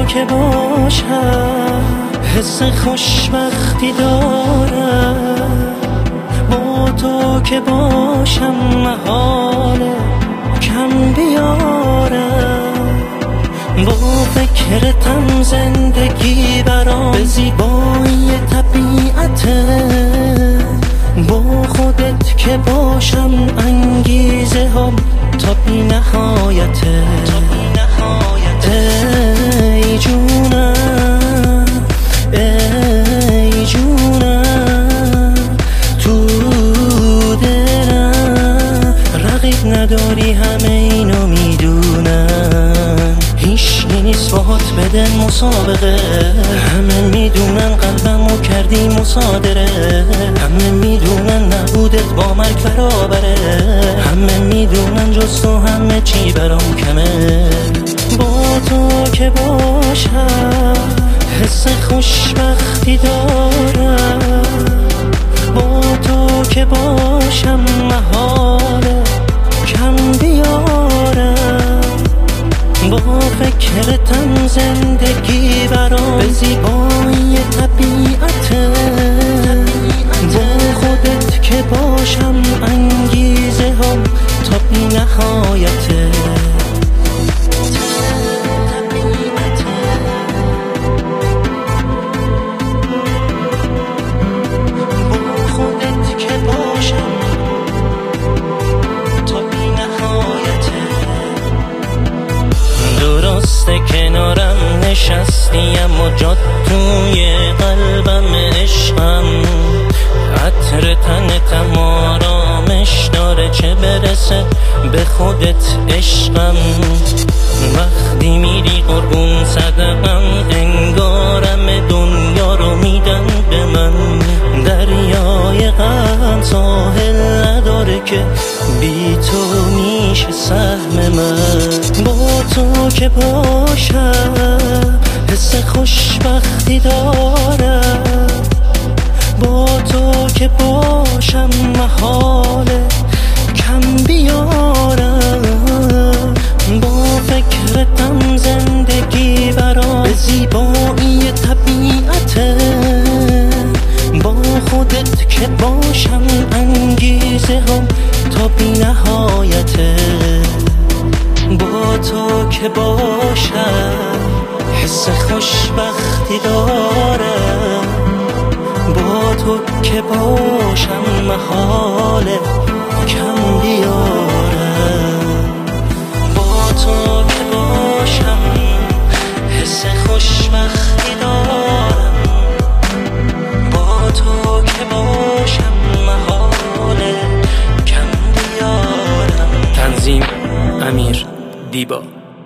که باشم حس خوشبختی دارم، با تو که باشم محاله کم بیارم. با فکرتم زندگی برام به زیبایی طبیعته، با خودت که باشم انگیزه هم تا بی نهایته. ای جونم ای جونم، تو دلم رقیب نداری، همه اینو میدونم. هیچ نیست باهات بده مسابقه، همه میدونن قلبمو کردی مصادره. همه میدونن نبودت با مرگ برابره، همه میدونن جز تو همه چی برام کمه. با تو که باشم حس خوشبختی دارم، با تو که باشم محاله کم بیارم. با فکرتم زندگی برام به زیبایی طبیعته، با خودت که باشم انگیزه هم تا بی نهایته. درسته کنارم نشستی اما جات توی قلبم عشقم. عطر تنتم آرامش داره، چه برسه به خودت عشقم. وقتی میری قربون صدقم، انگارم دنیا رو میدن به من. دریای غم ساحل نداره که بی تو میشه سهم من. با تو که باشم حس خوشبختی دارم، با تو که باشم محاله کم بیارم. با فکرتم زندگی برام به زیبایی طبیعته، با خودت که باشم انگیزه هم تا بی نهایته. با تو که باشم حس خوشبختی دارم، با تو که باشم محاله کم بیارم. با تو که باشم حس خوشبختی دارم، با تو که باشم محاله کم بیارم. تنظیم امیر دیبا.